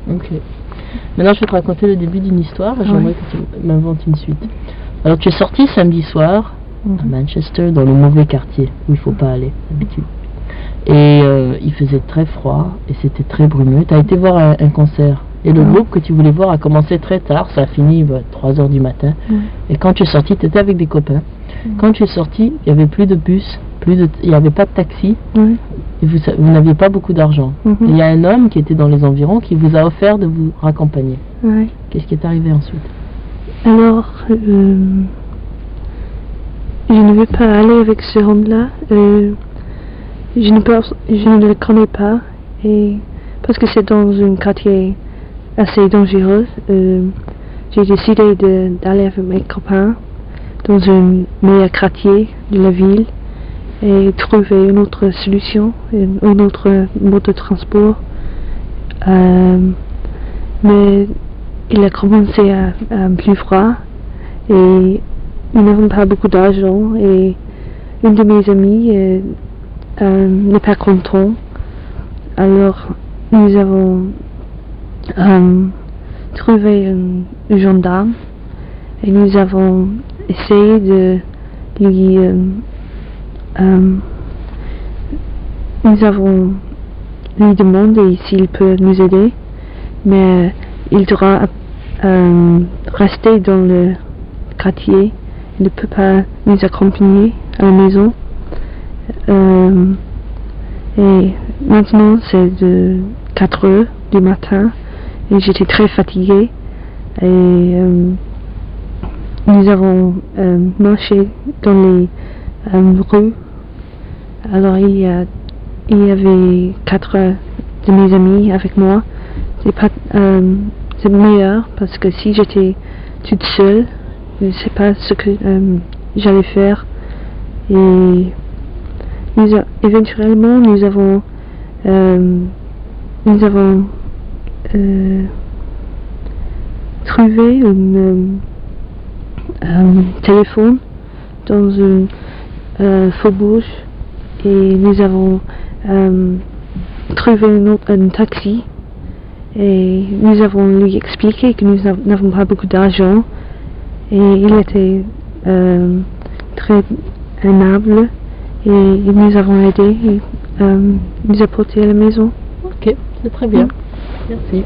Ok. Maintenant, je vais te raconter le début d'une histoire. J'aimerais que tu m'inventes une suite. Alors, tu es sorti samedi soir à Manchester, dans le mauvais quartier où il ne faut pas aller d'habitude. Et il faisait très froid et c'était très brumeux. Tu as été voir un concert. Et le groupe que tu voulais voir a commencé très tard. Ça a fini 3h du matin. Et quand tu es sorti, tu étais avec des copains. Quand tu es sorti, il n'y avait plus de bus, il n'y avait pas de taxi. Et vous n'aviez pas beaucoup d'argent. Il y a un homme qui était dans les environs qui vous a offert de vous raccompagner. Qu'est-ce qui est arrivé ensuite? Alors, je ne veux pas aller avec ce homme-là. Je ne le connais pas. Et parce que c'est dans un quartier assez dangereux, j'ai décidé d'aller avec mes copains dans un meilleur quartier de la ville et trouver une autre solution, un autre mode de transport. Mais il a commencé à plus froid et nous n'avons pas beaucoup d'argent et une de mes amies n'est pas content. Alors nous avons trouvé un gendarme et nous avons essayé de lui nous avons lui demandé s'il peut nous aider, mais il devra rester dans le quartier. Il ne peut pas nous accompagner à la maison. Et maintenant c'est de 4h du matin et j'étais très fatiguée et nous avons marché dans les rues. Alors il y avait 4 de mes amis avec moi. C'est meilleur parce que si j'étais toute seule, je ne sais pas ce que j'allais faire. Et éventuellement nous avons trouvé un téléphone dans un faubourg et nous avons trouvé un taxi et nous avons lui expliqué que nous n'avons pas beaucoup d'argent et il était très aimable et nous avons aidé et nous a porté à la maison. Ok, c'est très bien. Merci.